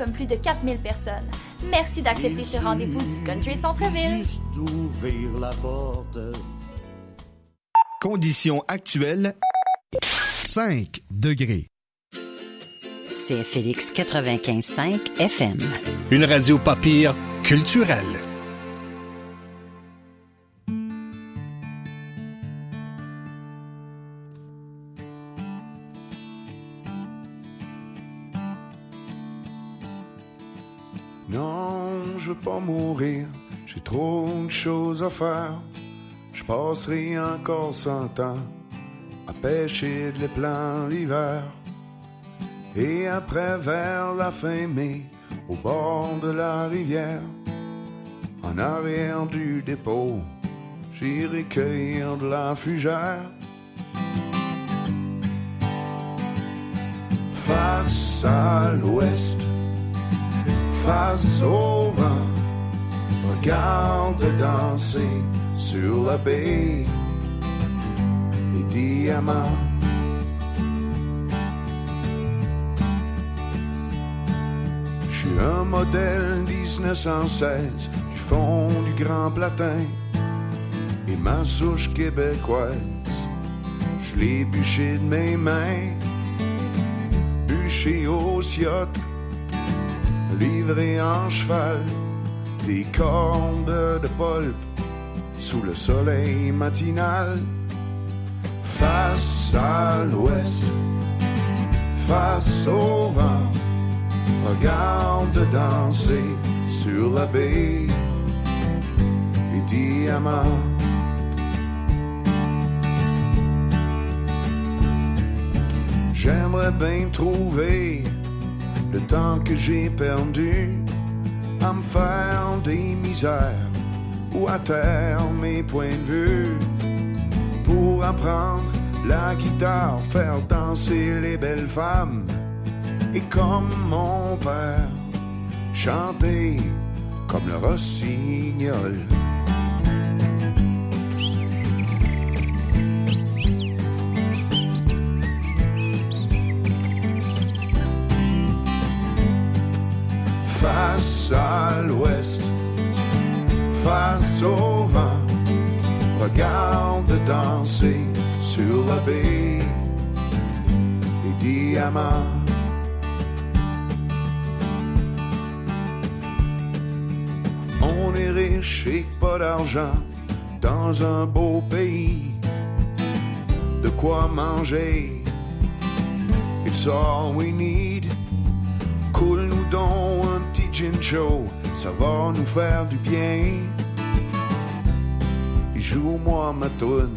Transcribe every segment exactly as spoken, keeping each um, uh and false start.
comme plus de quatre mille personnes. Merci d'accepter ce rendez-vous du Country Centre-Ville. D'ouvrir la porte. Conditions actuelles, cinq degrés. C F L X quatre-vingt-quinze cinq F M. Une radio pas pire culturelle. Non, je veux pas mourir, j'ai trop de choses à faire. Je passerai encore cent ans à pêcher de l'épelant l'hiver. Et après, vers la fin mai, au bord de la rivière, en arrière du dépôt, j'irai cueillir de la fougère. Face à l'ouest, face au vent, regarde danser sur la baie les diamants. Je suis un modèle dix-neuf cent seize du fond du Grand Platin, et ma souche québécoise, je l'ai bûché de mes mains, bûché au ciotte, livré en cheval, des cordes de polpe sous le soleil matinal. Face à l'ouest, face au vent, regarde danser sur la baie les diamants. J'aimerais bien trouver le temps que j'ai perdu à me faire des misères ou à taire mes points de vue, pour apprendre la guitare, faire danser les belles femmes, et comme mon père, chanter comme le rossignol. Face à l'ouest, face au vent, regarde danser sur la baie les diamants. On est riche et pas d'argent dans un beau pays, de quoi manger, it's all we need. Coule-nous donc un petit gin chaud, ça va nous faire du bien. Et joue-moi ma toune.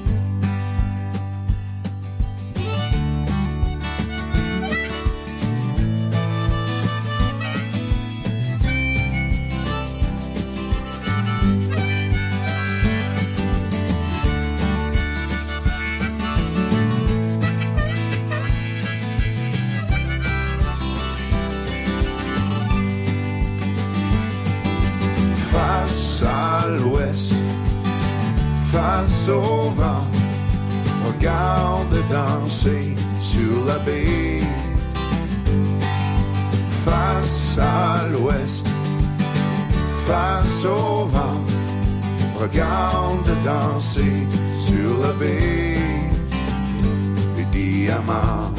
Face au vent, regarde danser sur la baie. Face à l'ouest, face au vent, regarde danser sur la baie les diamants.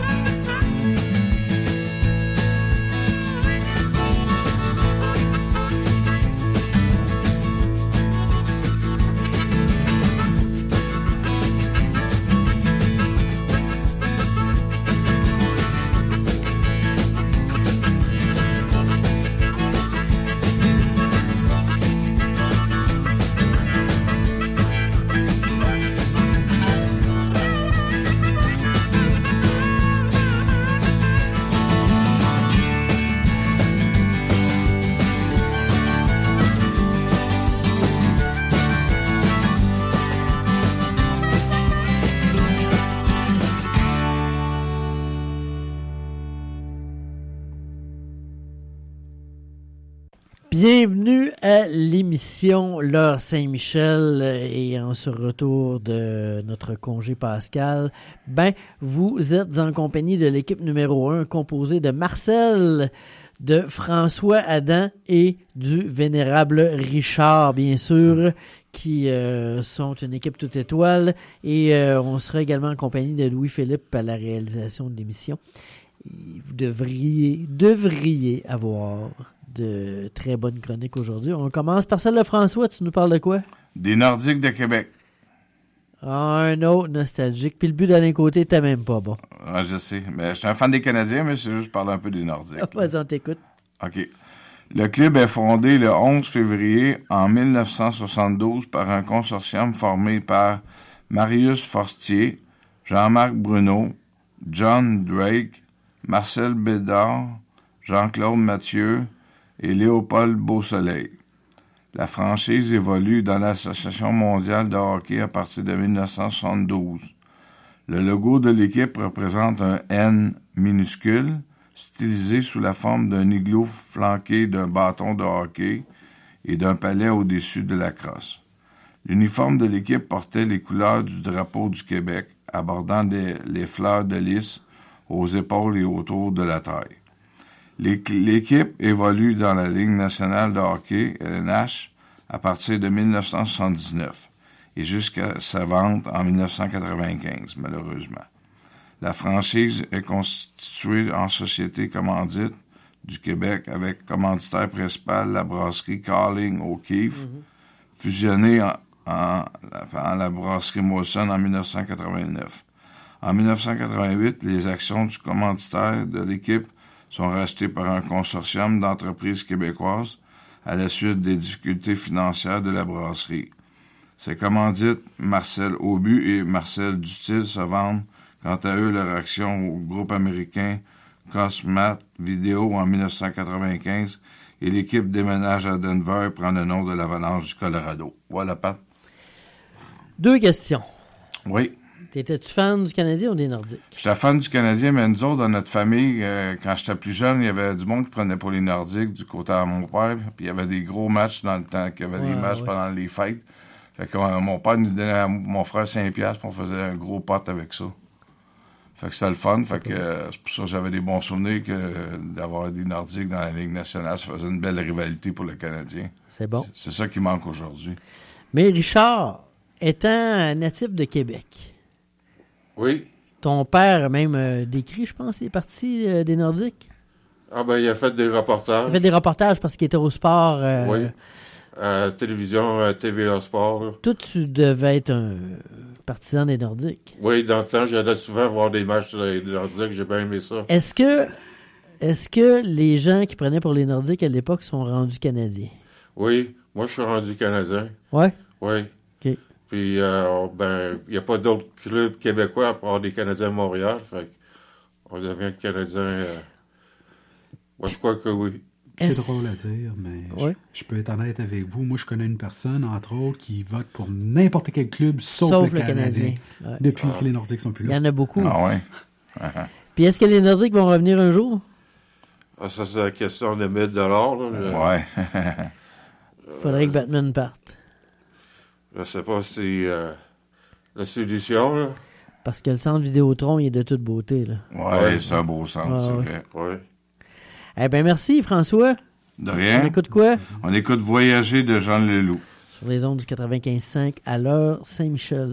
Bienvenue à l'émission L'Heure Saint-Michel et en ce retour de notre congé pascal. Ben, vous êtes en compagnie de l'équipe numéro un composée de Marcel de François Adam et du vénérable Richard, bien sûr, qui euh, sont une équipe toute étoile. Et euh, on sera également en compagnie de Louis-Philippe à la réalisation de l'émission. Et vous devriez, devriez avoir de très bonnes chroniques aujourd'hui. On commence par celle de François. Tu nous parles de quoi? Des Nordiques de Québec. Un autre nostalgique. Puis le but d'Alain Côté était même pas bon. Ah, je sais. Mais je suis un fan des Canadiens, mais c'est juste parler un peu des Nordiques. Ah, vas-y, on t'écoute. OK. Le club est fondé le onze février en mille neuf cent soixante-douze par un consortium formé par Marius Fortier, Jean-Marc Bruno, John Drake, Marcel Bédard, Jean-Claude Mathieu et Léopold Beausoleil. La franchise évolue dans l'Association mondiale de hockey à partir de mille neuf cent soixante-douze. Le logo de l'équipe représente un N minuscule, stylisé sous la forme d'un igloo flanqué d'un bâton de hockey et d'un palais au-dessus de la crosse. L'uniforme de l'équipe portait les couleurs du drapeau du Québec, abordant des, les fleurs de lys aux épaules et autour de la taille. L'équipe évolue dans la Ligue nationale de hockey, L N H, à partir de mille neuf cent soixante-dix-neuf et jusqu'à sa vente en mille neuf cent quatre-vingt-quinze, malheureusement. La franchise est constituée en société commandite du Québec avec commanditaire principal la brasserie Carling O'Keefe, mm-hmm. fusionnée en, en, en la brasserie Molson en mille neuf cent quatre-vingt-neuf. En mille neuf cent quatre-vingt-huit, les actions du commanditaire de l'équipe sont rachetées par un consortium d'entreprises québécoises à la suite des difficultés financières de la brasserie. Ces commandites, Marcel Aubu et Marcel Dutil, se vendent quant à eux leur action au groupe américain Cosmat Video en mille neuf cent quatre-vingt-quinze et l'équipe déménage à Denver et prend le nom de l'Avalanche du Colorado. Voilà, Pat. Deux questions. Oui. T'étais-tu fan du Canadien ou des Nordiques? J'étais fan du Canadien, mais nous autres, dans notre famille, euh, quand j'étais plus jeune, il y avait du monde qui prenait pour les Nordiques du côté de mon père. Puis il y avait des gros matchs dans le temps, qu'il y avait ouais, des matchs ouais. pendant les fêtes. Fait que euh, mon père nous donnait à mon frère cinq piastres, puis on faisait un gros pot avec ça. Fait que c'était le fun. Fait que euh, c'est pour ça que j'avais des bons souvenirs que euh, d'avoir des Nordiques dans la Ligue nationale. Ça faisait une belle rivalité pour le Canadien. C'est bon. C'est, c'est ça qui manque aujourd'hui. Mais Richard, étant natif de Québec... Oui. Ton père a même euh, décrit, je pense, les parties euh, des Nordiques. Ah ben, il a fait des reportages. Il a fait des reportages parce qu'il était au sport. Euh, oui. Euh, télévision, euh, T V A Sport. Là. Toi, tu devais être un partisan des Nordiques. Oui, dans le temps, j'allais souvent voir des matchs des Nordiques. J'ai bien aimé ça. Est-ce que, est-ce que les gens qui prenaient pour les Nordiques à l'époque sont rendus Canadiens? Oui. Moi, je suis rendu Canadien. Oui? Oui. OK. Puis, euh, ben, il n'y a pas d'autres clubs québécois à part des Canadiens de Montréal. Fait qu'on devient Canadien. Euh... Moi, je crois que oui. C'est Est-ce... drôle à dire, mais oui. je, je peux être honnête avec vous. Moi, je connais une personne, entre autres, qui vote pour n'importe quel club, sauf, sauf le, le Canadien, Canadien. Ouais. Depuis ah. que les Nordiques sont plus là. Il y en a beaucoup. Ah oui. Puis, est-ce que les Nordiques vont revenir un jour? Ah, ça, c'est la question de mille dollars. Là. Je... Ouais. Faudrait que Batman parte. Je sais pas si euh, la solution, là. Parce que le centre Vidéotron, il est de toute beauté, là. Ouais, ouais. C'est un beau centre, ah, c'est ouais. vrai. Ouais. Eh bien, merci, François. De rien. On écoute quoi? On écoute Voyager de Jean Leloup. Sur les ondes du quatre-vingt-quinze cinq à l'heure Saint-Michel.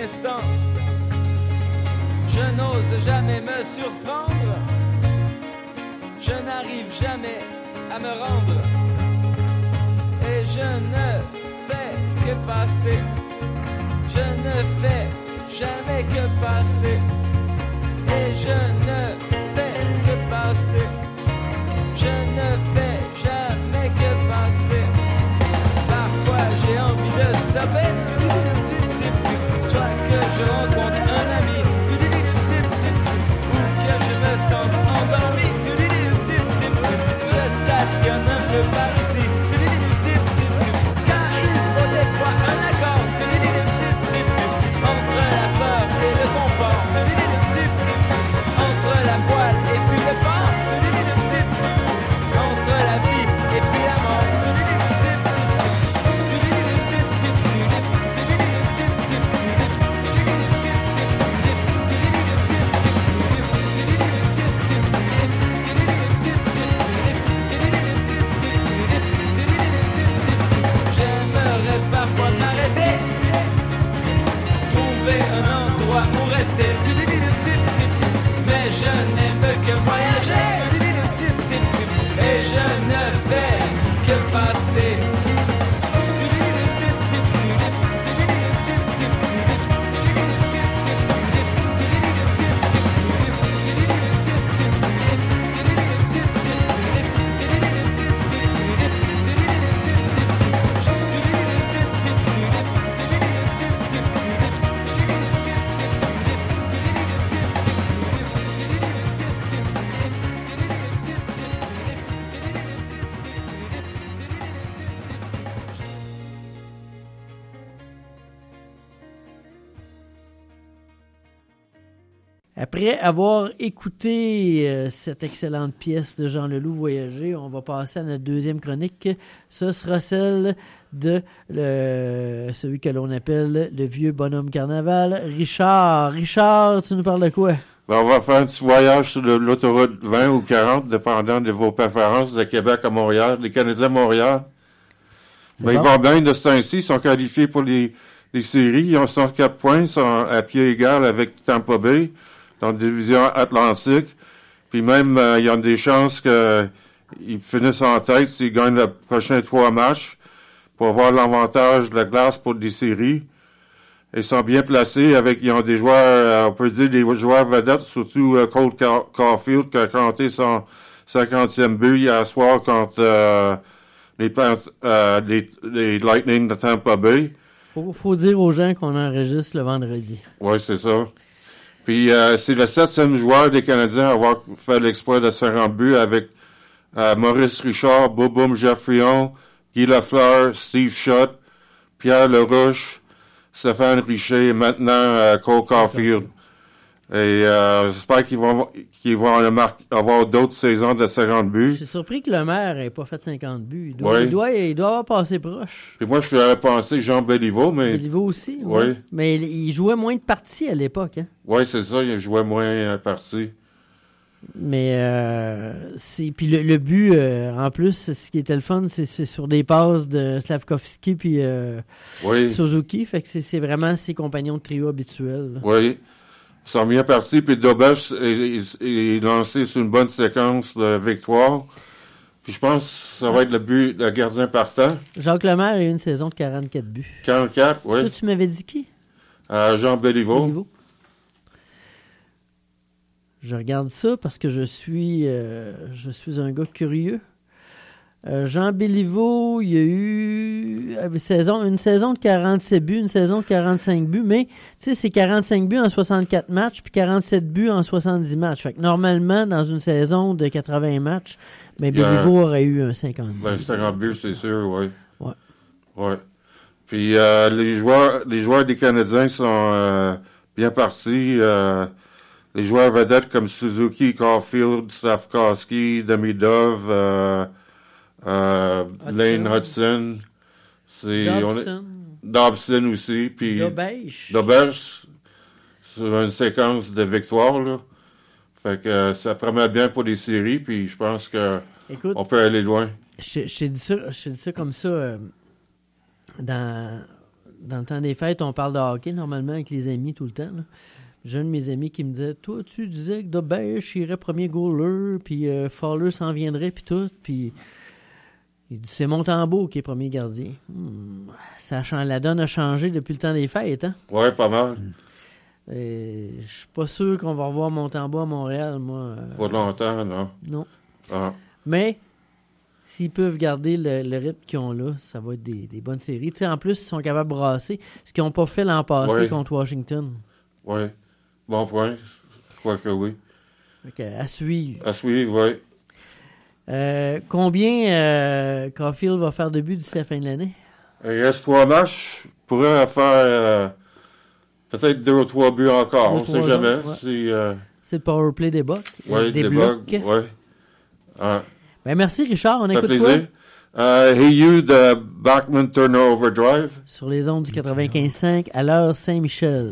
l'instant. Je n'ose jamais me surprendre. Je n'arrive jamais à me rendre. Et je ne fais que passer. Je ne fais jamais que passer. Et je ne fais que passer. Je ne fais jamais que passer. Parfois j'ai envie de stopper. Soit que je rencontre un ami, ou que je me sente endormi. Je stationne un peu par ici. Car il faut des fois un accord entre la peur et le confort, entre la voile et puis le port, entre la vie et puis la mort. J'aimerais parfois m'arrêter, trouver un endroit où rester, mais je n'aime que voyager, et je ne fais que passer. Après avoir écouté euh, cette excellente pièce de Jean Leloup Voyager, on va passer à notre deuxième chronique. Ce sera celle de le, celui que l'on appelle le vieux bonhomme carnaval, Richard. Richard, tu nous parles de quoi? Ben, on va faire un petit voyage sur le- l'autoroute vingt ou quarante, dépendant de vos préférences, de Québec à Montréal, les Canadiens à Montréal. Ben, bon. Ils vont bien de ce temps-ci, ils sont qualifiés pour les, les séries, ils ont cent quatre points, ils sont à pied égal avec Tampa Bay, dans la division Atlantique, puis même, euh, ils ont des chances qu'ils finissent en tête s'ils gagnent les prochains trois matchs pour avoir l'avantage de la glace pour des séries. Ils sont bien placés avec, ils ont des joueurs, euh, on peut dire des joueurs vedettes, surtout euh, Cole Car- Caulfield qui a compté son cinquantième but hier soir contre euh, les, Panth- euh, les, les Lightning de Tampa Bay. Faut, faut dire aux gens qu'on enregistre le vendredi. Oui, c'est ça. Puis euh, c'est le septième joueur des Canadiens à avoir fait l'exploit de cinquante buts avec euh, Maurice Richard, Boboum Geoffrion, Guy Lafleur, Steve Shutt, Pierre Lerouche, Stéphane Richer et maintenant euh, Cole Caulfield. Et euh, j'espère qu'ils vont qu'ils vont avoir d'autres saisons de cinquante buts. Je suis surpris que le maire n'ait pas fait cinquante buts. Il doit, Oui. il doit, il doit avoir passé proche. Puis moi, je suis allé penser Jean Béliveau, mais... Béliveau aussi, Oui. ouais. Mais il, il jouait moins de parties à l'époque, hein. Oui, c'est ça, il jouait moins euh, partie. Mais euh, c'est puis le, le but euh, en plus, ce qui était le fun, c'est, c'est sur des passes de Slavkovski puis euh, Oui. Suzuki, fait que c'est, c'est vraiment ses compagnons de trio habituels. là. Oui. Ils sont bien partis, puis Dobesch est, est, est lancé sur une bonne séquence de victoire. Puis je pense que ça va être le but, le gardien partant. Jacques Lemaire a eu une saison de quarante-quatre buts. quarante-quatre, oui. Toi, tu m'avais dit qui? Euh, Jean Béliveau. Béliveau. Je regarde ça parce que je suis euh, je suis un gars curieux. Euh, Jean Béliveau, il y a eu euh, saison, une saison de quarante-sept buts, une saison de quarante-cinq buts, mais tu sais, c'est quarante-cinq buts en soixante-quatre matchs, puis quarante-sept buts en soixante-dix matchs. Fait que normalement, dans une saison de quatre-vingts matchs, mais Il y a Béliveau aurait eu un cinquante buts. Ben, cinquante buts, c'est sûr, oui. Ouais. Ouais. Puis euh, les joueurs les joueurs des Canadiens sont euh, bien partis. Euh, les joueurs vedettes comme Suzuki, Caulfield, Slavkovski, Demidov, euh, euh, Lane Hudson. C'est, on est- Dobson. Dobson aussi. Puis Dobesch. Dobesch, sur une séquence de victoires, là. Fait que euh, ça promet bien pour les séries, puis je pense que Écoute, on peut aller loin. Je je t'ai dit ça, je t'ai dit ça comme ça euh, dans, dans le temps des fêtes, on parle de hockey normalement avec les amis tout le temps. Là. J'ai un de mes amis qui me disait, toi, tu disais que Dobèche irait premier goaler, puis euh, Fowler s'en viendrait, puis tout, puis il dit, c'est Montembeault qui est premier gardien. Hmm, ça a, la donne a changé depuis le temps des fêtes, hein? Oui, pas mal. Je suis pas sûr qu'on va revoir Montembeault à Montréal, moi. Pas longtemps, non. Non. Ah. Mais s'ils peuvent garder le, le rythme qu'ils ont là, ça va être des, des bonnes séries. Tu sais, en plus, ils sont capables de brasser, ce qu'ils n'ont pas fait l'an passé oui. contre Washington. Oui. Bon point. Je crois que oui. Okay, à suivre. À suivre, oui. Euh, combien euh, Caulfield va faire de buts d'ici la fin de l'année? Il reste trois matchs. Il pourrait faire euh, peut-être deux ou trois buts encore. On ne sait jamais. Ouais. Si, euh... C'est le power play des Bucks. Oui, des des blocs. Oui. Ah. Ben, merci, Richard. On ça écoute plaisir. quoi? Uh, Hey You de Bachman Turner Overdrive. Sur les ondes du quatre-vingt-quinze cinq à l'heure Saint-Michel.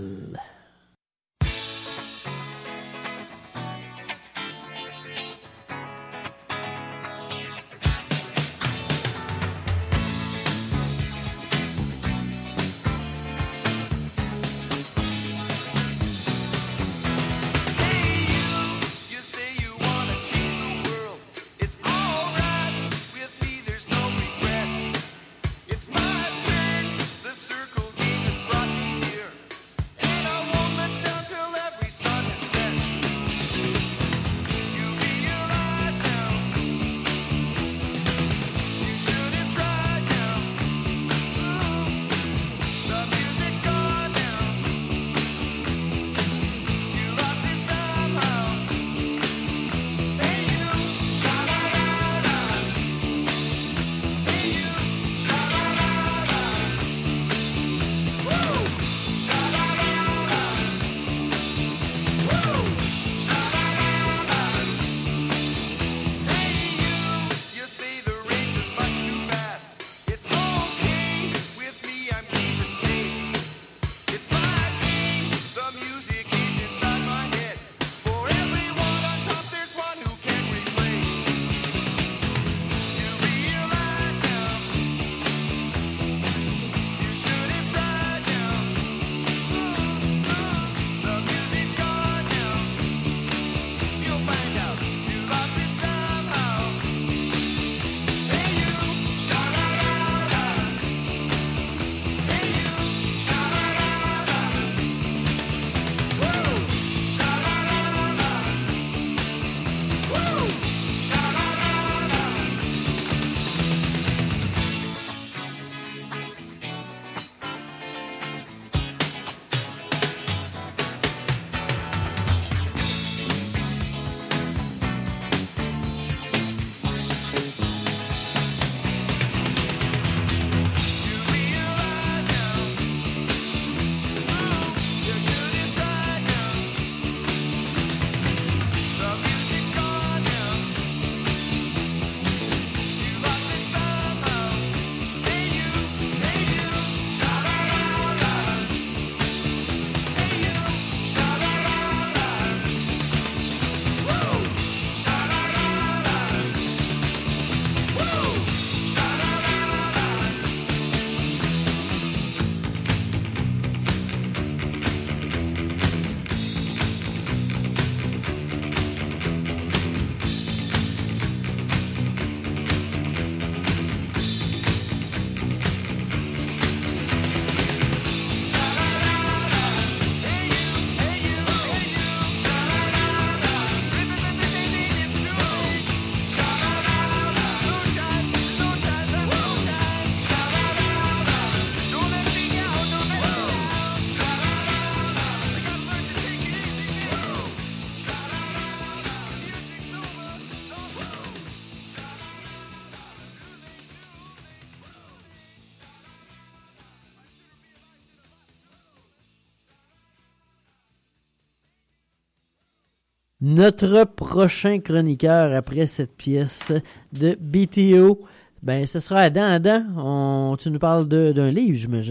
Notre prochain chroniqueur après cette pièce de B T O, ben ce sera Adam. Adam, on, tu nous parles de, d'un livre, j'imagine.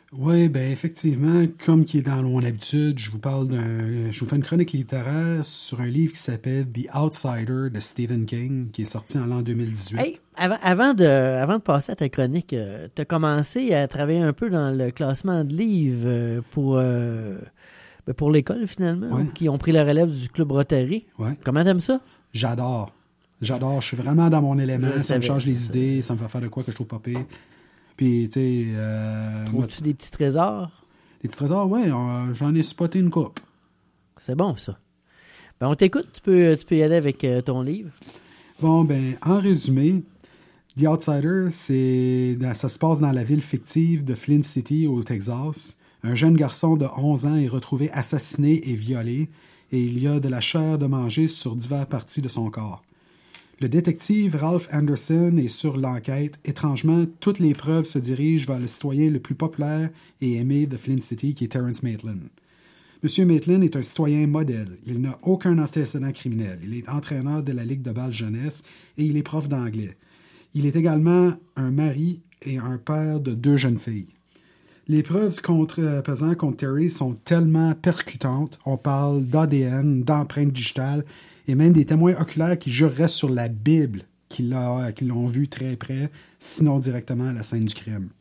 Oui, ben effectivement, comme qui est dans mon habitude, je vous parle d'un, je vous fais une chronique littéraire sur un livre qui s'appelle The Outsider de Stephen King, qui est sorti en l'an deux mille dix-huit. Hey, avant, avant, de, avant de passer à ta chronique, euh, tu as commencé à travailler un peu dans le classement de livres euh, pour, euh, ben pour l'école, finalement, ouais. qui ont pris la relève du Club Rotary. Ouais. Comment t'aimes ça? J'adore. J'adore. Je suis vraiment dans mon élément. Je ça savais, me change les je idées. Ça me fait faire de quoi que je trouve pas pire. Puis, tu sais... Euh, Trouves-tu des petits trésors? Des petits trésors, oui. Euh, j'en ai spoté une coupe. C'est bon, ça. Ben, on t'écoute. Tu peux, tu peux y aller avec euh, ton livre. Bon, ben, en résumé, The Outsider, c'est, ça se passe dans la ville fictive de Flint City, au Texas. Un jeune garçon de onze ans est retrouvé assassiné et violé, et il y a de la chair de manger sur diverses parties de son corps. Le détective Ralph Anderson est sur l'enquête. Étrangement, toutes les preuves se dirigent vers le citoyen le plus populaire et aimé de Flint City, qui est Terrence Maitland. Monsieur Maitland est un citoyen modèle. Il n'a aucun antécédent criminel. Il est entraîneur de la Ligue de balle jeunesse et il est prof d'anglais. Il est également un mari et un père de deux jeunes filles. Les preuves contre, pesant contre Terry sont tellement percutantes. On parle d'A D N, d'empreintes digitales et même des témoins oculaires qui jureraient sur la Bible qu'ils l'ont vu très près, sinon directement à la scène du crime.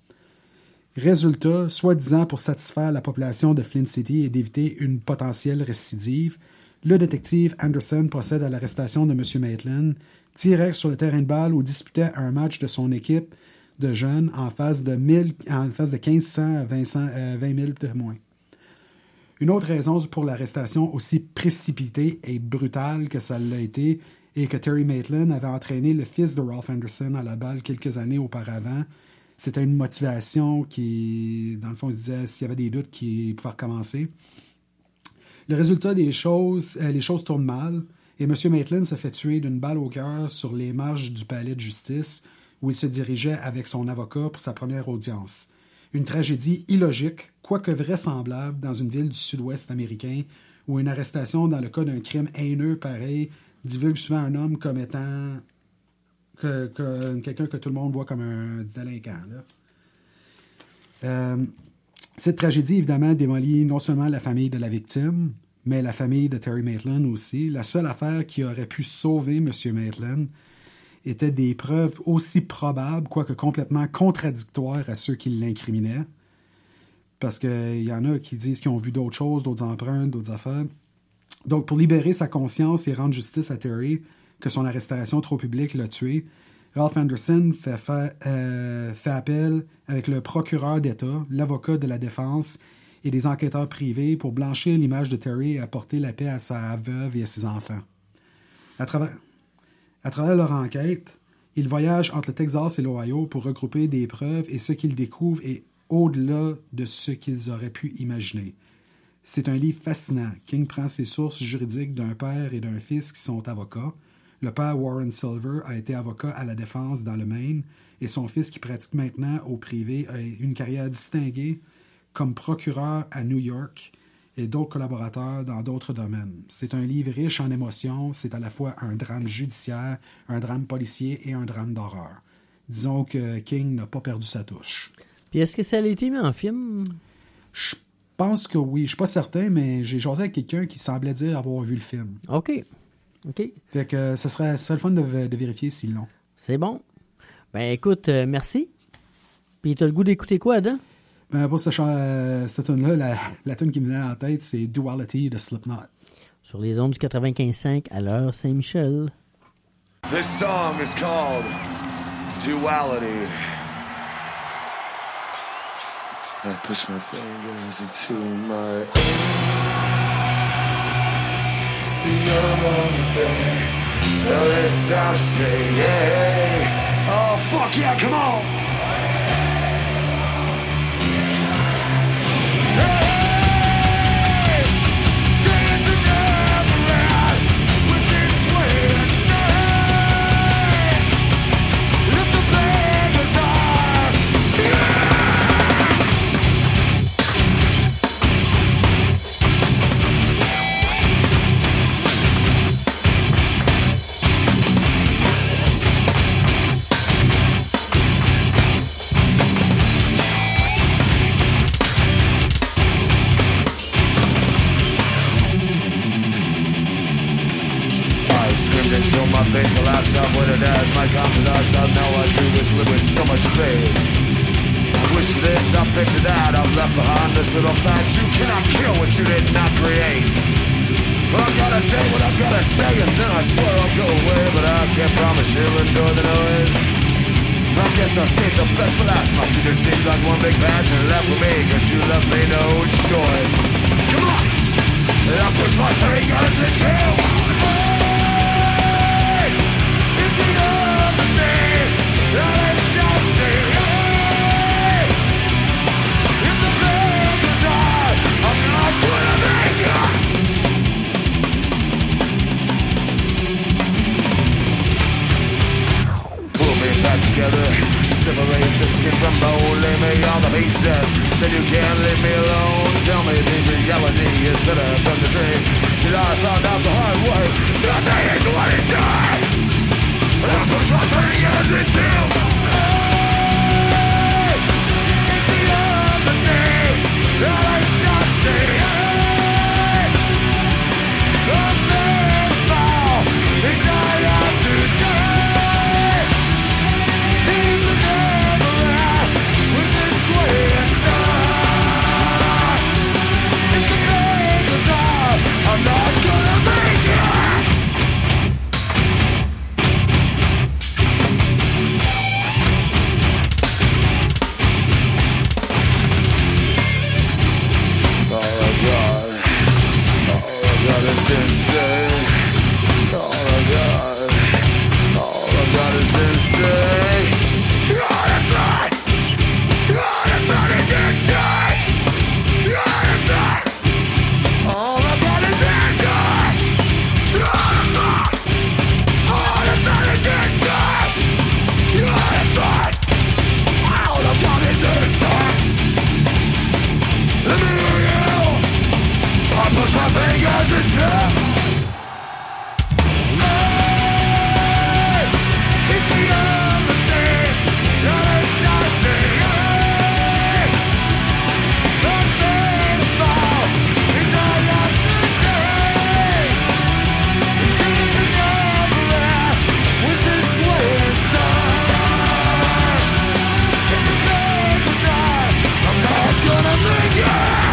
Résultat, soi-disant pour satisfaire la population de Flint City et d'éviter une potentielle récidive, le détective Anderson procède à l'arrestation de M. Maitland, direct sur le terrain de balle où disputait un match de son équipe de jeunes en face de, mille, en face de mille cinq cents à vingt mille témoins. Une autre raison pour l'arrestation aussi précipitée et brutale que ça l'a été est que Terry Maitland avait entraîné le fils de Ralph Anderson à la balle quelques années auparavant. C'était une motivation qui, dans le fond, il se disait s'il y avait des doutes qu'il pouvait recommencer. Le résultat des choses, euh, les choses tournent mal et M. Maitland se fait tuer d'une balle au cœur sur les marges du palais de justice où il se dirigeait avec son avocat pour sa première audience. Une tragédie illogique, quoique vraisemblable, dans une ville du sud-ouest américain où une arrestation dans le cas d'un crime haineux pareil divulgue souvent un homme comme étant que, que, quelqu'un que tout le monde voit comme un délinquant. Là. Euh, cette tragédie, évidemment, démolit non seulement la famille de la victime, mais la famille de Terry Maitland aussi. La seule affaire qui aurait pu sauver M. Maitland étaient des preuves aussi probables, quoique complètement contradictoires à ceux qui l'incriminaient. Parce qu'il y en a qui disent qu'ils ont vu d'autres choses, d'autres empreintes, d'autres affaires. Donc, pour libérer sa conscience et rendre justice à Terry, que son arrestation trop publique l'a tué, Ralph Anderson fait, fait, euh, fait appel avec le procureur d'État, l'avocat de la défense et des enquêteurs privés pour blanchir l'image de Terry et apporter la paix à sa veuve et à ses enfants. À travers... À travers leur enquête, ils voyagent entre le Texas et l'Ohio pour regrouper des preuves et ce qu'ils découvrent est au-delà de ce qu'ils auraient pu imaginer. C'est un livre fascinant. King prend ses sources juridiques d'un père et d'un fils qui sont avocats. Le père Warren Silver a été avocat à la défense dans le Maine et son fils qui pratique maintenant au privé a une carrière distinguée comme procureur à New York et d'autres collaborateurs dans d'autres domaines. C'est un livre riche en émotions, c'est à la fois un drame judiciaire, un drame policier et un drame d'horreur. Disons que King n'a pas perdu sa touche. Puis est-ce que ça a été mis en film? Je pense que oui. Je suis pas certain, mais j'ai jasé avec quelqu'un qui semblait dire avoir vu le film. OK. OK. Fait que ce serait, ce serait le fun de, de vérifier s'ils l'ont. C'est bon. Ben écoute, euh, merci. Puis t'as le goût d'écouter quoi, Adam? Ben, pour ce, euh, cette tune-là, la, la tune qui me venait en tête, c'est Duality de Slipknot. Sur les ondes du quatre-vingt-quinze cinq à l'heure Saint-Michel. This song is called Duality. I push my fingers into my it's the only thing. So this time say yeah. Oh fuck yeah, come on. myself with it as my confidence. I know I do this live with so much faith. I wish for this, I picture that. I've left behind this little fact. You cannot kill what you did not create. I gotta say what I gotta say, and then I swear I'll go away. But I can't promise you'll endure the noise. I guess I'll save the best for last. My future seems like one big patch, and left with me, cause you left me no choice. Come on! And I push my fingers until hey, it's the other thing that I still see. Hey, if the pain goes on, I'm not gonna make it. Pull me back together, separate the skin from bone, lay me on the pieces, then you can't leave me alone. Tell me the reality is better than the dream. Did I found out the hard way? Nothing is what it said. But I push my fingers until hey, it's the other thing that I stop seeing. Hey, those men fall, they die out today. He's a never out, was this way inside? I'm not gonna make it. All I got, all I got is insane. All I got, all I got is insane. All I got, all I got is insane. All I got. All I got is inside. All I got, all I got is inside. All I got, all I got is inside. Let me hear you. I push my fingers until hey, it's the other thing that I start seeing. Hey, those men fall. It's all up today. It isn't never out. Was this way inside? If the pain was on, I'm not gonna make it.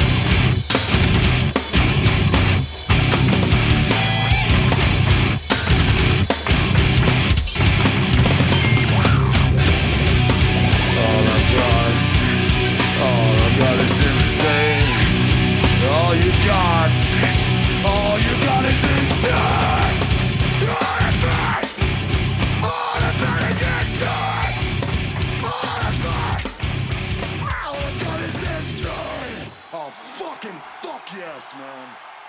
All I got, all I got is insane. All you got, all you got is inside. All I got, all I got is inside. All I got, all I got is inside. Oh fucking fuck yes, man.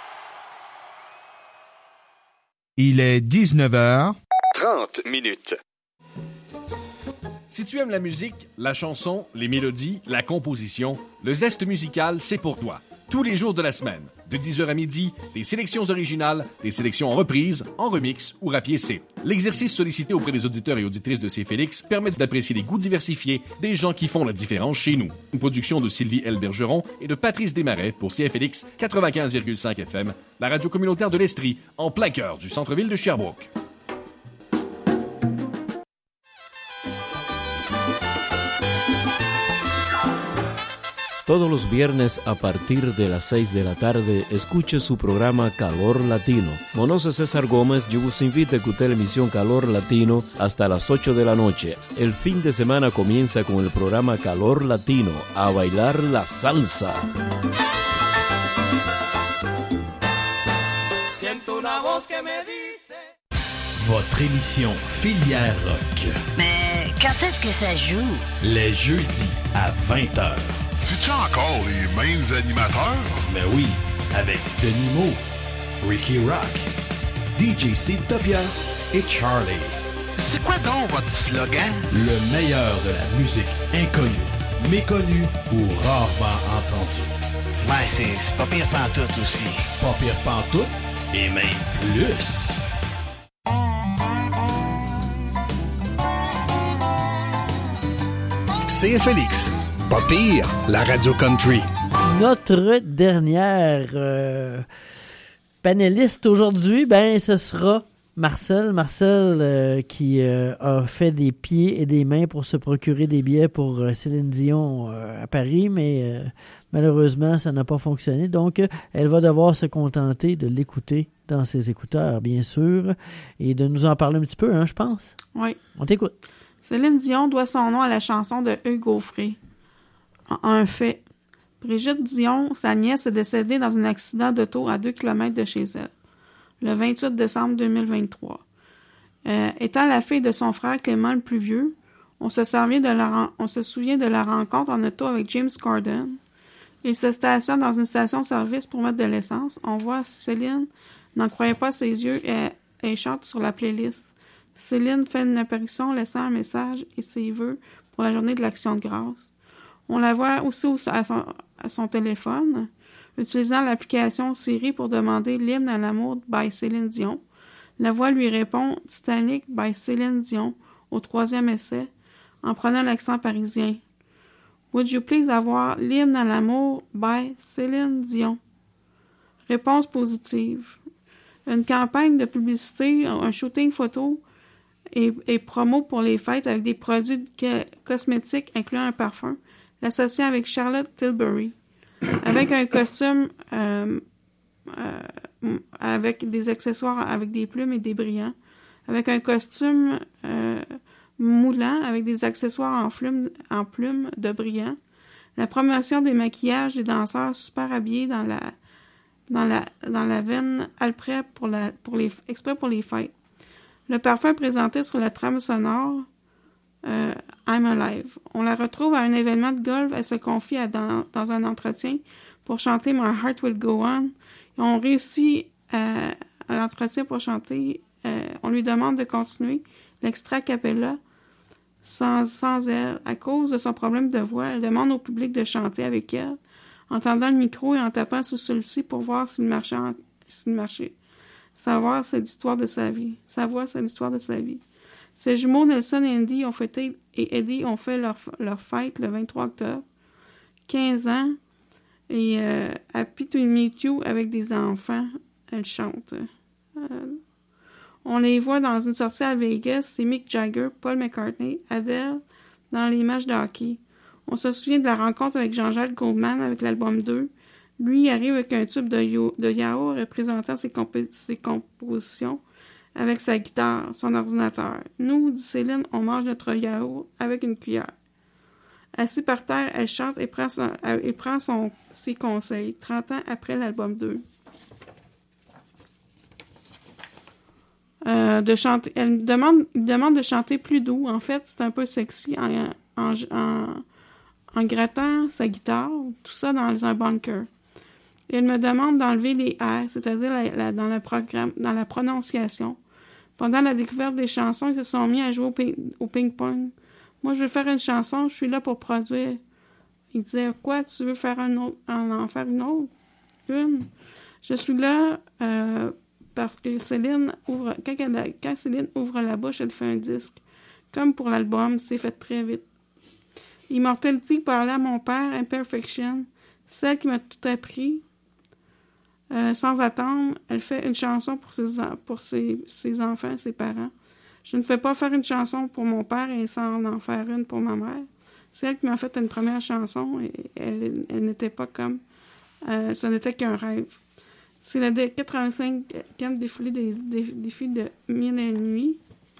Il est dix-neuf heures trente minutes. Si tu aimes la musique, la chanson, les mélodies, la composition, le zeste musical, c'est pour toi. Tous les jours de la semaine, de dix heures à midi, des sélections originales, des sélections en reprise, en remix ou rapiécé. L'exercice sollicité auprès des auditeurs et auditrices de C F L X permet d'apprécier les goûts diversifiés des gens qui font la différence chez nous. Une production de Sylvie L. Bergeron et de Patrice Desmarais pour C F L X quatre-vingt-quinze virgule cinq F M, la radio communautaire de l'Estrie, en plein cœur du centre-ville de Sherbrooke. Todos los viernes a partir de las seis de la tarde, escuche su programa Calor Latino. Mon nom c'est César Gómez, yo vous invite a écouter la emisión Calor Latino hasta las ocho de la noche. El fin de semana comienza con el programa Calor Latino, a bailar la salsa. Siento una voz que me dice. Votre émission Filière Rock. Mais quand est-ce que ça joue? Les jeudis à vingt heures. C'est-tu encore les mêmes animateurs? Ben oui, avec Denis Mo, Ricky Rock, D J Citopia et Charlie. C'est quoi donc votre slogan? Le meilleur de la musique inconnue, méconnue ou rarement entendue. Ouais, c'est, c'est pas pire pantoute aussi. Pas pire pantoute et même plus. C F L X. Pas pire, la radio country. Notre dernière euh, panéliste aujourd'hui, ben, ce sera Marcel, Marcel euh, qui euh, a fait des pieds et des mains pour se procurer des billets pour euh, Céline Dion euh, à Paris, mais euh, malheureusement, ça n'a pas fonctionné. Donc, euh, elle va devoir se contenter de l'écouter dans ses écouteurs, bien sûr, et de nous en parler un petit peu, hein, je pense. Oui. On t'écoute. Céline Dion doit son nom à la chanson de Hugues Gaufrey. Un fait. Brigitte Dion, sa nièce, est décédée dans un accident d'auto à deux kilomètres de chez elle, le vingt-huit décembre deux mille vingt-trois. Euh, étant la fille de son frère Clément le plus vieux, on se, de la, on se souvient de la rencontre en auto avec James Corden. Il se stationne dans une station-service pour mettre de l'essence. On voit Céline n'en croyait pas ses yeux et elle chante sur la playlist. Céline fait une apparition laissant un message et ses vœux pour la journée de l'Action de grâce. On la voit aussi à son, à son téléphone, utilisant l'application Siri pour demander l'hymne à l'amour by Céline Dion. La voix lui répond « Titanic by Céline Dion » au troisième essai, en prenant l'accent parisien. « Would you please avoir l'hymne à l'amour by Céline Dion » Réponse positive. Une campagne de publicité, un shooting photo et, et promo pour les fêtes avec des produits cosmétiques incluant un parfum, l'associant avec Charlotte Tilbury, avec un costume euh, euh, avec des accessoires avec des plumes et des brillants, avec un costume euh, moulant avec des accessoires en plumes, en plumes de brillants, la promotion des maquillages des danseurs super habillés dans la dans la dans la veine Alprès pour la pour les exprès pour les fêtes. Le parfum présenté sur la trame sonore euh, I'm Alive. On la retrouve à un événement de golf. Elle se confie à, dans, dans un entretien pour chanter My Heart Will Go On. Et on réussit à, à l'entretien pour chanter. Euh, on lui demande de continuer l'extrait a cappella sans, sans elle. À cause de son problème de voix, elle demande au public de chanter avec elle, en tendant le micro et en tapant sur celui-ci pour voir s'il marchait. En, s'il marchait. Savoir, c'est l'histoire de sa vie. Savoir, c'est l'histoire de sa vie. Ses jumeaux Nelson et Andy ont fêté, et Eddie ont fait leur, leur fête le vingt-trois octobre. quinze ans. Et euh, Happy to Meet You avec des enfants. Elle chante. Euh, on les voit dans une sortie à Vegas. C'est Mick Jagger, Paul McCartney, Adele dans les matchs de hockey. On se souvient de la rencontre avec Jean-Jacques Goldman avec l'album deux. Lui arrive avec un tube de, yo- de yaourt représentant ses, comp- ses compositions avec sa guitare, son ordinateur. Nous, dit Céline, on mange notre yaourt avec une cuillère. Assise par terre, elle chante et prend, son, et prend son, ses conseils, trente ans après l'album deux. Euh, de chanter, elle demande, demande de chanter plus doux. En fait, c'est un peu sexy en, en, en, en grattant sa guitare, tout ça dans un bunker. Et elle me demande d'enlever les R, c'est-à-dire la, la, dans, le programme, dans la prononciation. Pendant la découverte des chansons, ils se sont mis à jouer au, ping, au ping-pong. Moi, je veux faire une chanson, je suis là pour produire. Il disait, quoi, tu veux faire un autre, en, en faire une autre? Une. Je suis là euh, parce que Céline ouvre, quand, elle, quand Céline ouvre la bouche, elle fait un disque. Comme pour l'album, c'est fait très vite. Immortality parlait à mon père, Imperfection, celle qui m'a tout appris. Euh, sans attendre, elle fait une chanson pour, ses, pour ses, ses enfants, ses parents. Je ne fais pas faire une chanson pour mon père et sans en faire une pour ma mère. C'est elle qui m'a fait une première chanson et elle, elle n'était pas comme... Euh, ce n'était qu'un rêve. C'est le quatre-vingt-cinquième défilé des, des, des filles de Mille et une nuits.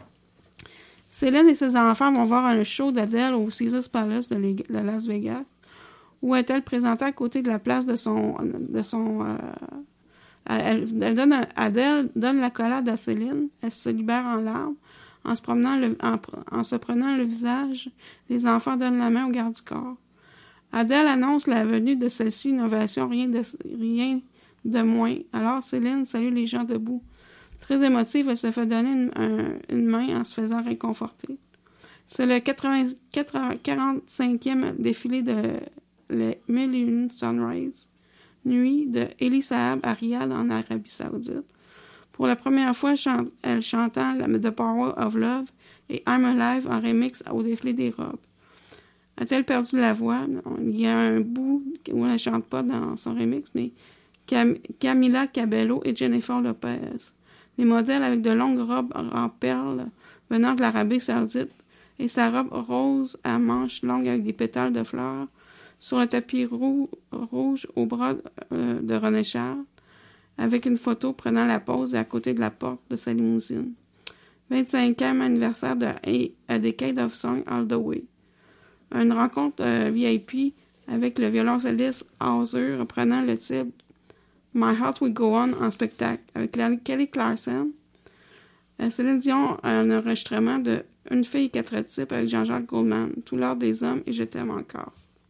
Céline et ses enfants vont voir un show d'Adèle au Caesars Palace de, de Las Vegas, où est-elle présentée à côté de la place de son... De son euh, elle, elle donne, Adèle donne l'accolade à Céline. Elle se libère en larmes. En se, promenant le, en, en se prenant le visage, les enfants donnent la main au garde du corps. Adèle annonce la venue de celle-ci, une ovation, rien de, rien de moins. Alors Céline salue les gens debout. Très émotive, elle se fait donner une, un, une main en se faisant réconforter. C'est le quarante-cinquième défilé de le Mille et une Sunrise, nuit de Elie Saab à Riyad en Arabie Saoudite. Pour la première fois, chante, elle chantant The Power of Love et I'm Alive en remix au défilé des robes. A-t-elle perdu la voix? Non, il y a un bout où elle ne chante pas dans son remix, mais Cam- Camila Cabello et Jennifer Lopez. Les modèles avec de longues robes en perles venant de l'Arabie saoudite et sa robe rose à manches longues avec des pétales de fleurs sur le tapis rou- rouge au bras euh, de René Charles, avec une photo prenant la pose à côté de la porte de sa limousine. vingt-cinquième anniversaire de A Decade of Song All the Way. Une rencontre euh, V I P avec le violoncelliste Hauser reprenant le titre My Heart Will Go On en spectacle avec Kelly Clarkson. Euh, Céline Dion a un enregistrement de Une fille et quatre types avec Jean-Jacques Goldman, Tout l'art des hommes et Je t'aime encore.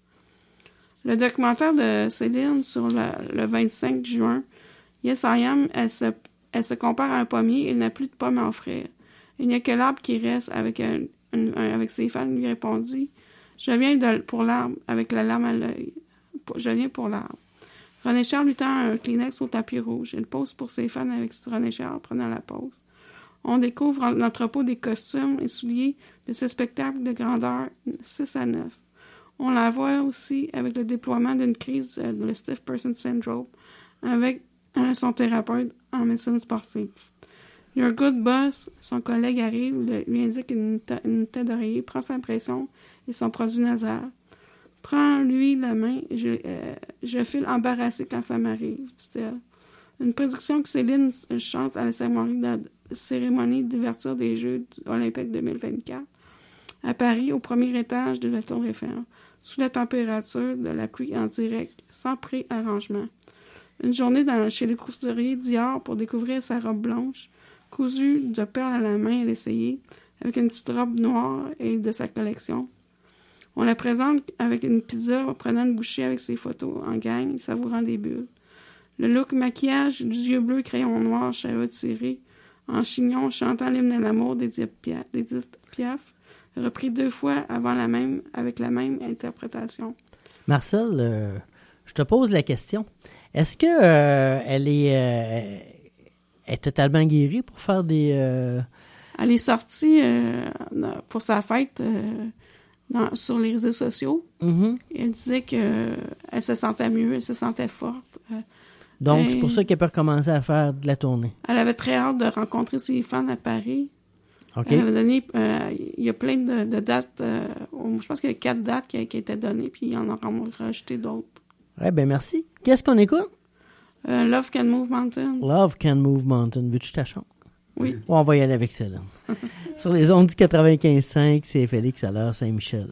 Le documentaire de Céline sur le, le vingt-cinq juin, Yes I Am, elle se, elle se compare à un pommier, il n'a plus de pommes à offrir. Il n'y a que l'arbre qui reste avec, un, un, un, avec ses fans, lui répondit « Je viens de, pour l'arbre avec la larme à l'œil. Je viens pour l'arbre. » René Charles lui tend un Kleenex au tapis rouge. Il pose pour ses fans avec René Charles prenant la pause. On découvre l'entrepôt des costumes et souliers de ce spectacle de grandeur six à neuf. On la voit aussi avec le déploiement d'une crise de le Stiff Person Syndrome avec son thérapeute en médecine sportive. Your Good Boss, son collègue arrive, lui indique une, ta- une tête d'oreiller, prend sa pression et son produit nasal. Prends-lui la main, je, euh, je file embarrassé quand ça m'arrive, dit-elle. Une prédiction que Céline chante à la cérémonie, de, cérémonie d'ouverture des Jeux olympiques deux mille vingt-quatre à Paris, au premier étage de la Tour Eiffel, sous la température de la pluie en direct, sans pré-arrangement. Une journée dans, chez le couturier Dior pour découvrir sa robe blanche, cousue de perles à la main à l'essayer, avec une petite robe noire et de sa collection. On la présente avec une pizza, prenant une bouchée avec ses photos en gang, savourant des bulles. Le look maquillage du yeux bleu crayon noir, cheveux tirés, en chignon, chantant l'hymne à l'amour d'Edith Piaf, d'Edith Piaf, repris deux fois avant la même, avec la même interprétation. Marcel, euh, je te pose la question. Est-ce que euh, elle est, euh, est totalement guérie pour faire des... Euh... Elle est sortie euh, pour sa fête euh, dans, sur les réseaux sociaux. Mm-hmm. Elle disait qu'elle euh, se sentait mieux, elle se sentait forte. Euh, Donc, et c'est pour ça qu'elle peut recommencer à faire de la tournée. Elle avait très hâte de rencontrer ses fans à Paris. Okay. Elle avait donné... Euh, il y a plein de, de dates. Euh, je pense qu'il y a quatre dates qui, qui étaient données, puis il y en a rajouté d'autres. Eh bien, merci. Qu'est-ce qu'on écoute? Euh, Love Can Move Mountain. Love Can Move Mountain. Veux-tu que je te chante? Oui. On va y aller avec celle-là. Sur les ondes du quatre-vingt-quinze cinq, c'est Félix à l'heure Saint-Michel.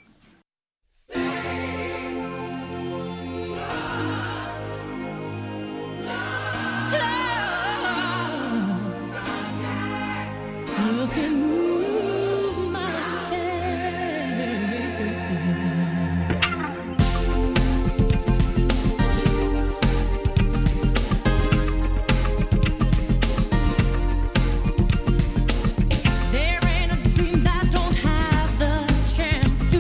Love can move mountains. There ain't a dream that don't have the chance to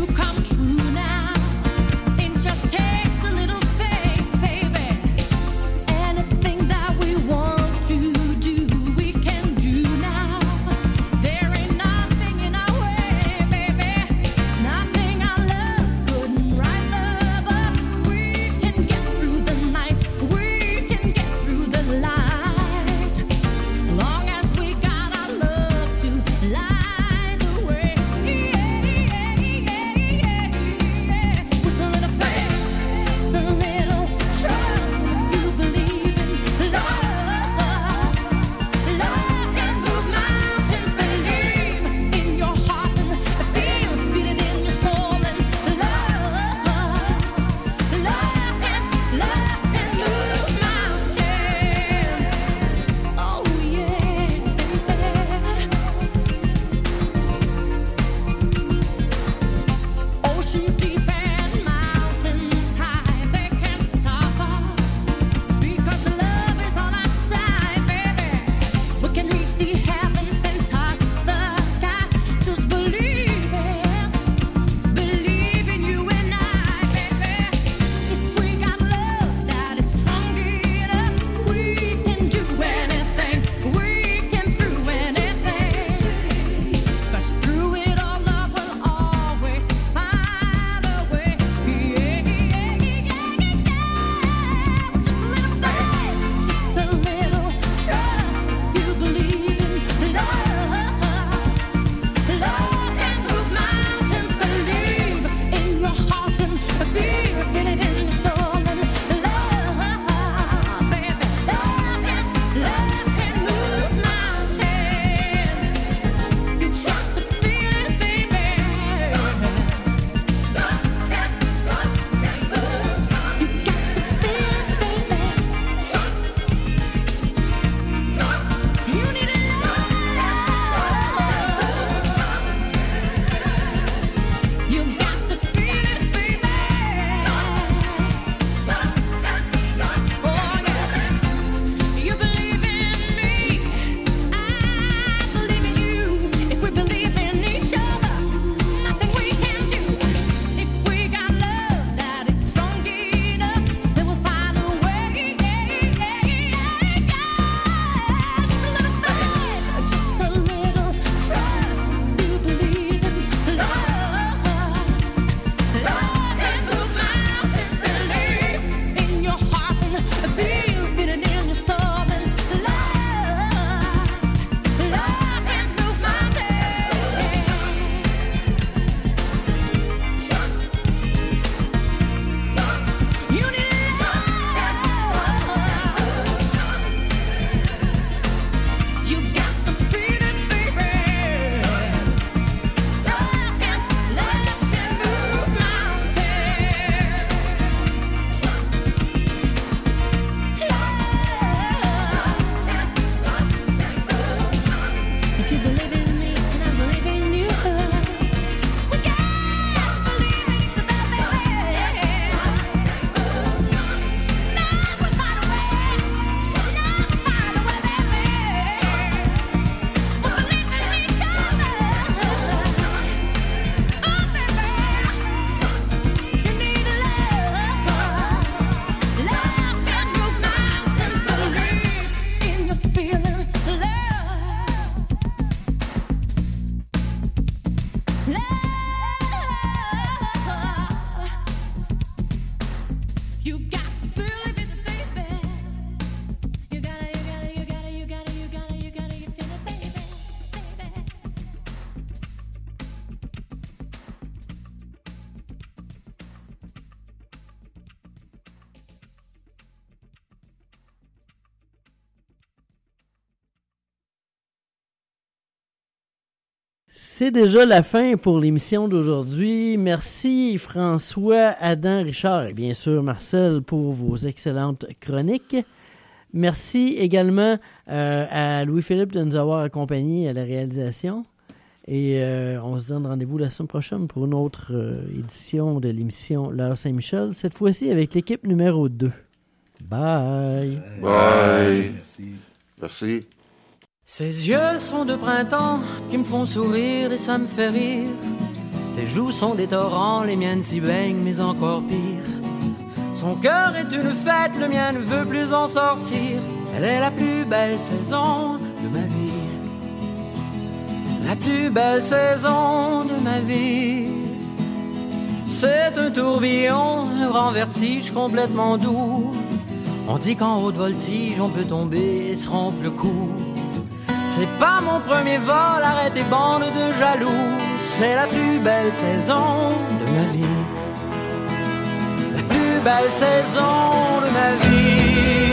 C'est déjà la fin pour l'émission d'aujourd'hui. Merci François, Adam, Richard et bien sûr Marcel pour vos excellentes chroniques. Merci également euh, à Louis-Philippe de nous avoir accompagnés à la réalisation. Et euh, on se donne rendez-vous la semaine prochaine pour une autre euh, édition de l'émission L'Heure Saint-Michel, cette fois-ci avec l'équipe numéro deux. Bye! Bye! Merci. Merci. Ses yeux sont de printemps qui me font sourire et ça me fait rire. Ses joues sont des torrents, les miennes s'y baignent, mais encore pire. Son cœur est une fête, le mien ne veut plus en sortir. Elle est la plus belle saison de ma vie. La plus belle saison de ma vie. C'est un tourbillon, un grand vertige complètement doux. On dit qu'en haute voltige on peut tomber et se rompre le cou. C'est pas mon premier vol, arrête tes bandes de jaloux. C'est la plus belle saison de ma vie. La plus belle saison de ma vie.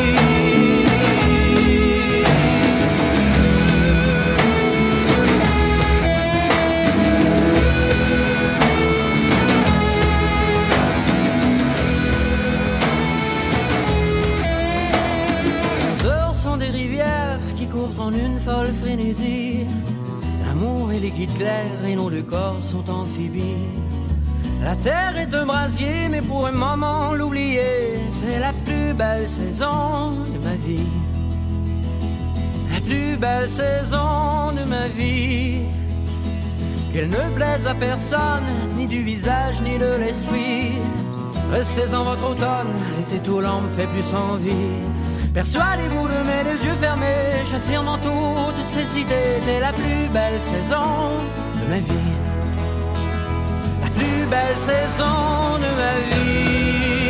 Les heures sont des rivières qui courent en une folle frénésie. L'amour est liquide clair et nos deux corps sont amphibies. La terre est un brasier, mais pour un moment l'oublier, c'est la plus belle saison de ma vie. La plus belle saison de ma vie. Qu'elle ne plaise à personne, ni du visage, ni de l'esprit. Restez en votre automne, l'été tout lent me fait plus envie. Persuadez-vous de mes deux yeux fermés, j'affirme en toute cécité, c'est la plus belle saison de ma vie. La plus belle saison de ma vie.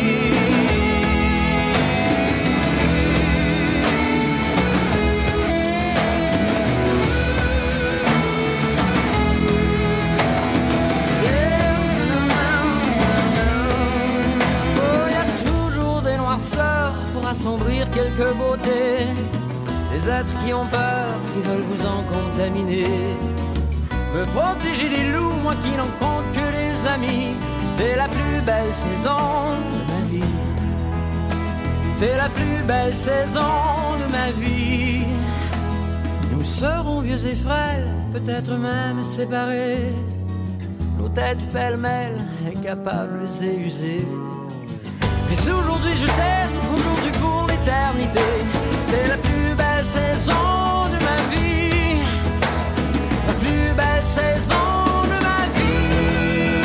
Oh, y a toujours des noirceurs pour assombrir quelques beautés. Des êtres qui ont peur, qui veulent vous en contaminer. Me protéger des loups, moi qui n'en compte que des amis. T'es la plus belle saison de ma vie. T'es la plus belle saison de ma vie. Nous serons vieux et frêles, peut-être même séparés. Nos têtes pêle-mêle, incapables et usées. Mais aujourd'hui je t'aime, aujourd'hui pour l'éternité. T'es la plus belle saison de ma vie. La plus belle saison de ma vie.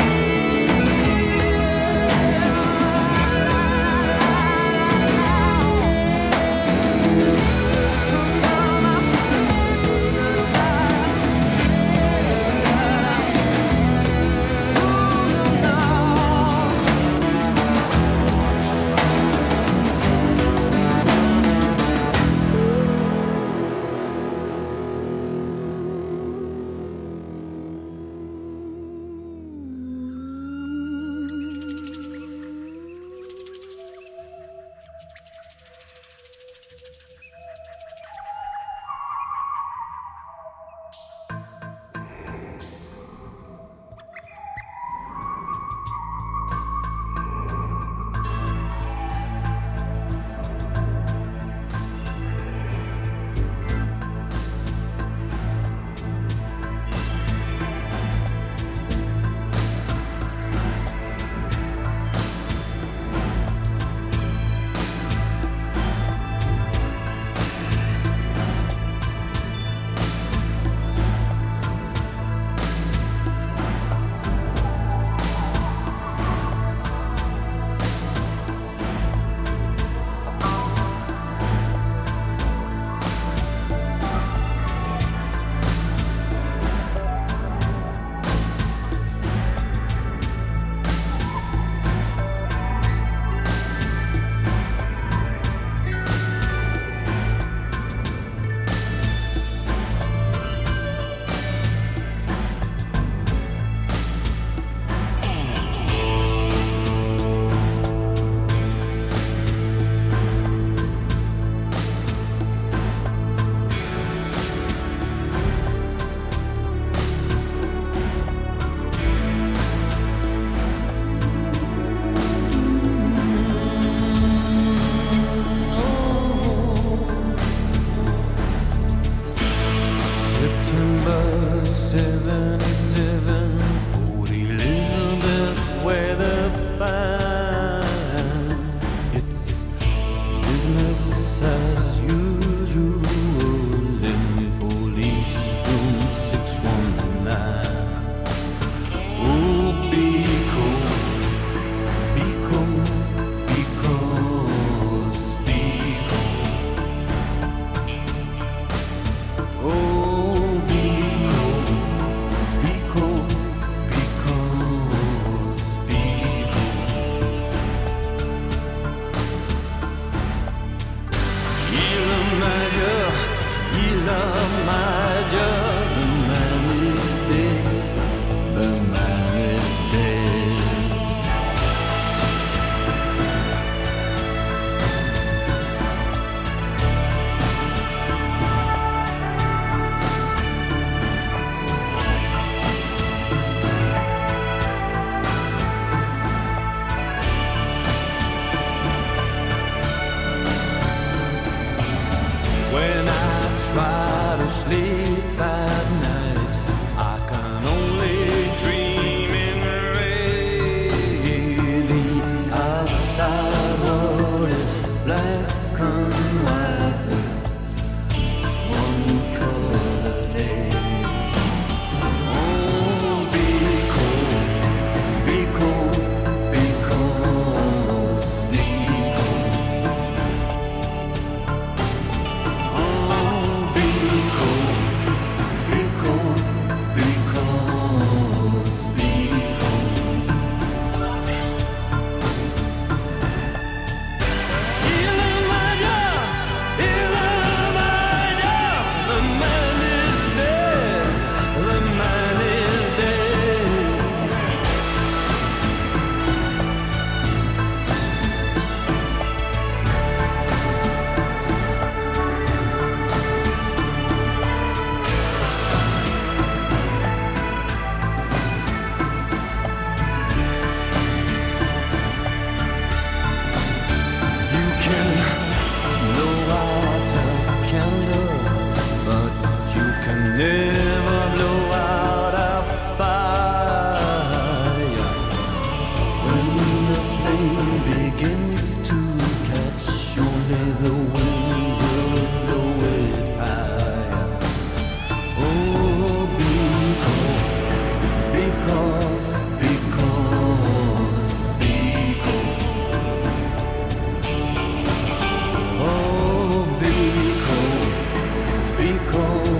major, il a major. The man is dead, the man is dead. When I try to sleep at night, I can only dream in rain. The outside world is black and white, one color day. Oh, be cold, be cold, because be cold. Never blow out a fire. When the flame begins to catch, only the wind will blow it higher. Oh, because, because, because, because. Oh, because, because.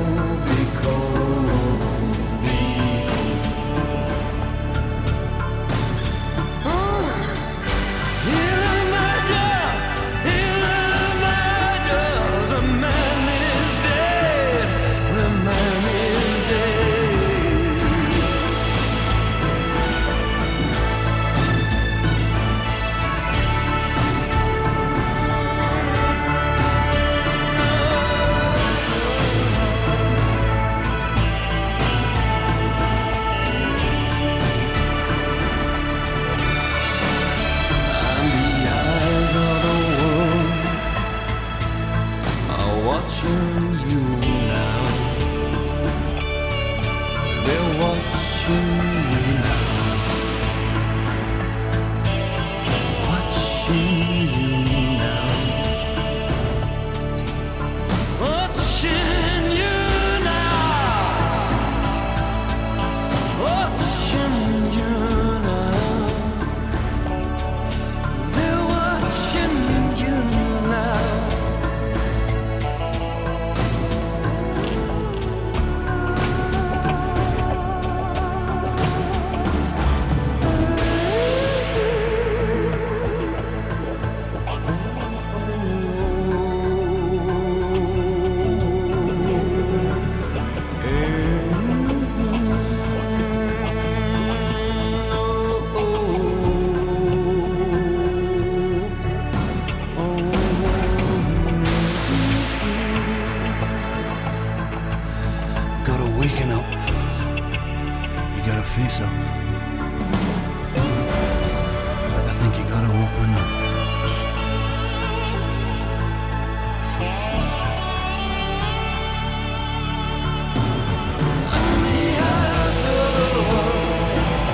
Watching you now, they're watching you now, watching you now, watching you now, watching you now, they're watching you now. Waking up, you gotta face up. I think you gotta open up. On the eyes of the world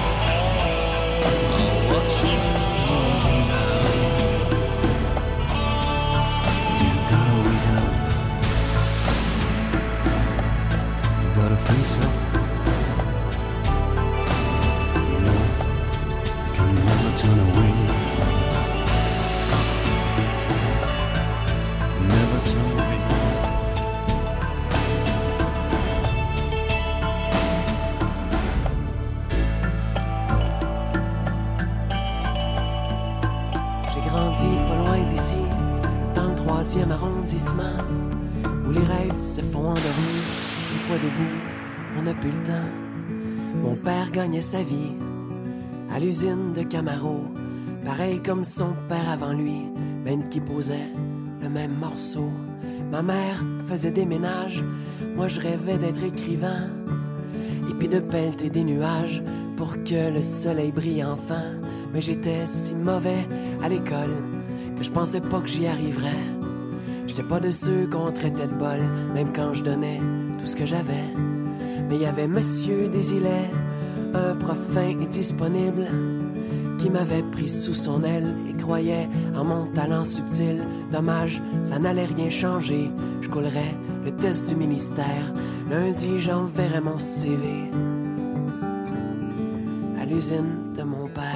are watching you now. You gotta waken up. You gotta face up. You know, you can never turn away. Never turn away. J'ai grandi pas loin d'ici, dans le troisième arrondissement. où les rêves se font endormir. Une fois debout, on n'a plus le temps. Mon père gagnait sa vie à l'usine de Camaro, pareil comme son père avant lui, même qui posait le même morceau. Ma mère faisait des ménages, moi je rêvais d'être écrivain, et puis de pelleter des nuages pour que le soleil brille enfin. Mais j'étais si mauvais à l'école que je pensais pas que j'y arriverais. J'étais pas de ceux qu'on traitait de bol, même quand je donnais tout ce que j'avais. Mais il y avait Monsieur Desilets, un prof fin et disponible, qui m'avait pris sous son aile et croyait en mon talent subtil. Dommage, ça n'allait rien changer, je coulerais le test du ministère. Lundi, j'enverrais mon C V à l'usine de mon père.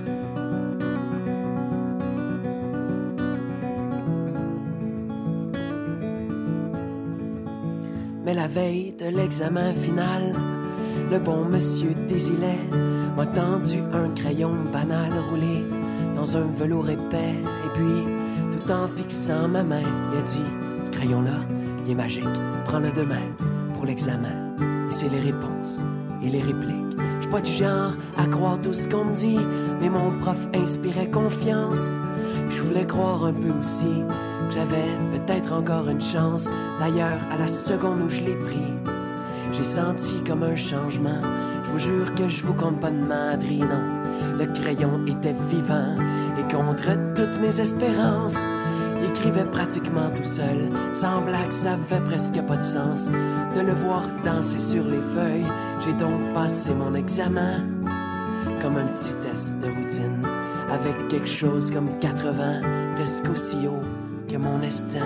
Mais la veille de l'examen final, le bon monsieur Desilets m'a tendu un crayon banal roulé dans un velours épais. Et puis, tout en fixant ma main, il a dit « Ce crayon-là, il est magique, prends-le demain pour l'examen. Et c'est les réponses et les répliques. Je suis pas du genre à croire tout ce qu'on me dit, mais mon prof inspirait confiance. Puis je voulais croire un peu aussi que j'avais peut-être encore une chance. D'ailleurs, à la seconde où je l'ai pris, j'ai senti comme un changement. Je vous jure que je vous compte pas de madrie, non. Le crayon était vivant et contre toutes mes espérances, il écrivait pratiquement tout seul. Sans blague, ça avait presque pas de sens de le voir danser sur les feuilles. J'ai donc passé mon examen comme un petit test de routine, avec quelque chose comme quatre-vingts, presque aussi haut que mon estime.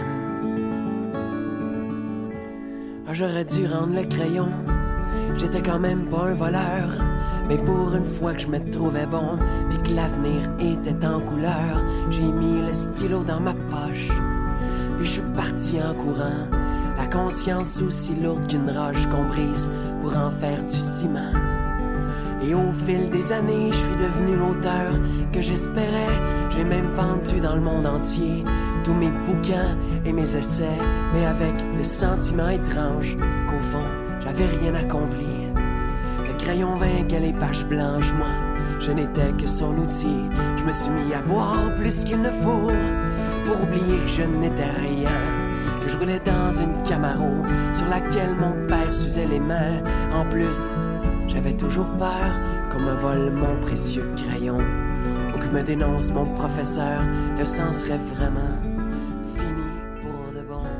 Ah, j'aurais dû rendre le crayon, j'étais quand même pas un voleur. Mais pour une fois que je me trouvais bon, puis que l'avenir était en couleur, j'ai mis le stylo dans ma poche, puis je suis parti en courant, la conscience aussi lourde qu'une roche qu'on brise pour en faire du ciment. Et au fil des années, je suis devenu l'auteur que j'espérais. J'ai même vendu dans le monde entier tous mes bouquins et mes essais, mais avec le sentiment étrange qu'au fond, j'avais rien accompli. Le crayon vainquait les pages blanches, moi, je n'étais que son outil. Je me suis mis à boire plus qu'il ne faut pour oublier que je n'étais rien, que je roulais dans une Camaro sur laquelle mon père s'usait les mains. En plus, j'avais toujours peur qu'on me vole mon précieux crayon, ou que me dénonce mon professeur. Le sang serait vraiment fini pour de bon.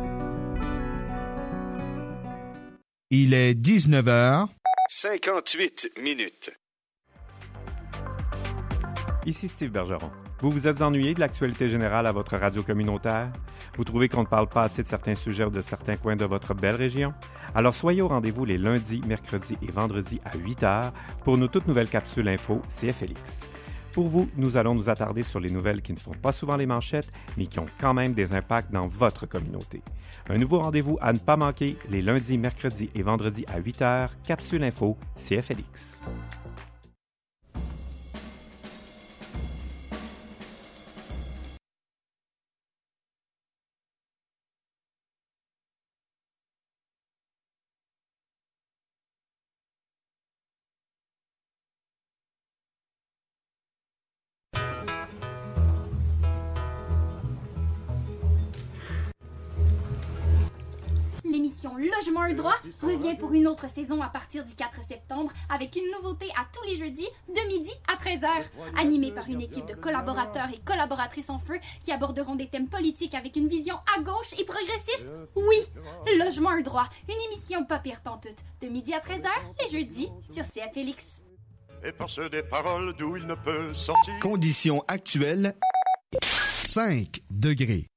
Il est dix-neuf heures cinquante-huit minutes. Ici Steve Bergeron. Vous vous êtes ennuyé de l'actualité générale à votre radio communautaire? Vous trouvez qu'on ne parle pas assez de certains sujets ou de certains coins de votre belle région? Alors soyez au rendez-vous les lundis, mercredis et vendredis à huit heures pour nos toutes nouvelles capsules info C F L X. Pour vous, nous allons nous attarder sur les nouvelles qui ne font pas souvent les manchettes, mais qui ont quand même des impacts dans votre communauté. Un nouveau rendez-vous à ne pas manquer les lundis, mercredis et vendredis à huit heures, capsule info C F L X. L'émission Logement un droit revient pour une autre saison à partir du quatre septembre avec une nouveauté à tous les jeudis de midi à treize heures, animée par une équipe de collaborateurs et collaboratrices en feu qui aborderont des thèmes politiques avec une vision à gauche et progressiste. Oui, Logement un droit, une émission pas pire pantoute, de midi à treize heures les jeudis sur C F L X. Et par ce des paroles d'où il ne peut sortir. Conditions actuelles, cinq degrés.